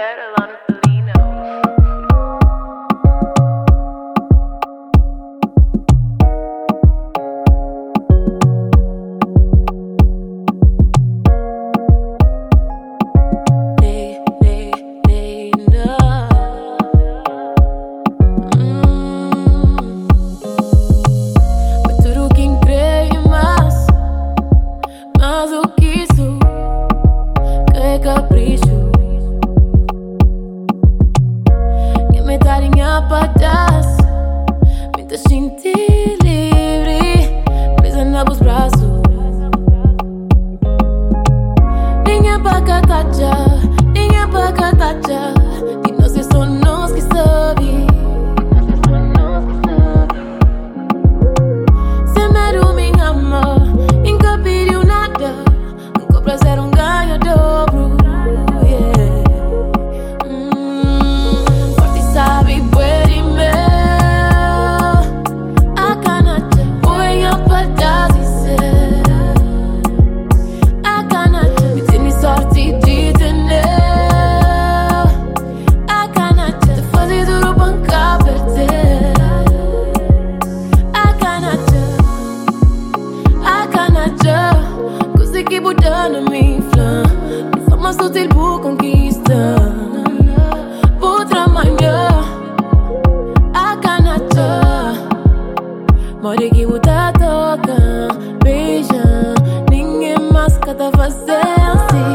Caroline Felino. Capricho que me daria patas, me te sentir livre, presa nos braços. Ninguém pra catacha, e nós é só nós que sabe. Se medo me ama, nunca pediu nada, nunca prazer ganho dobro. Que mudando me flan, forma sutil por conquista. Outra manhã, a canata, mora que muda toca, beija, ninguém mais que tá fazendo assim.